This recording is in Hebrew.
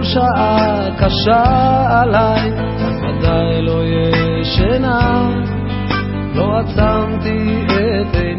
שעה קשה עליי, אז ודאי לא ישנה, לא עצמתי את עיניי.